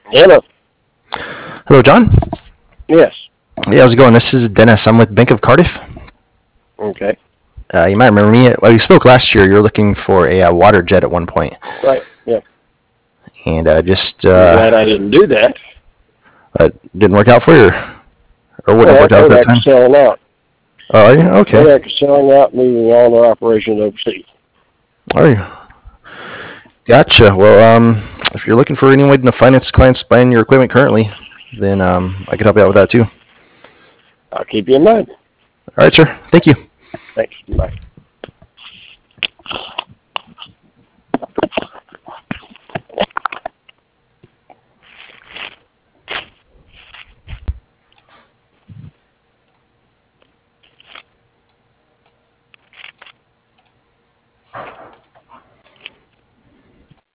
Hello. Hello, John. Yes. Yeah, how's it going? This is Dennis. I'm with Bank of Cardiff. Okay. You might remember me. Well, we spoke last year. You were looking for a water jet at one point, Right. Yeah. and just I'm glad I didn't do that. didn't work out for you, or wouldn't have Well, worked out at that Kodak time. is selling out. Oh, yeah, okay. Kodak is selling out, moving all their operations overseas. Are you? Gotcha. Well, if you're looking for any way to finance clients buying your equipment currently, then I could help you out with that too. I'll keep you in mind. All right, sir. Thank you. Thanks. Bye.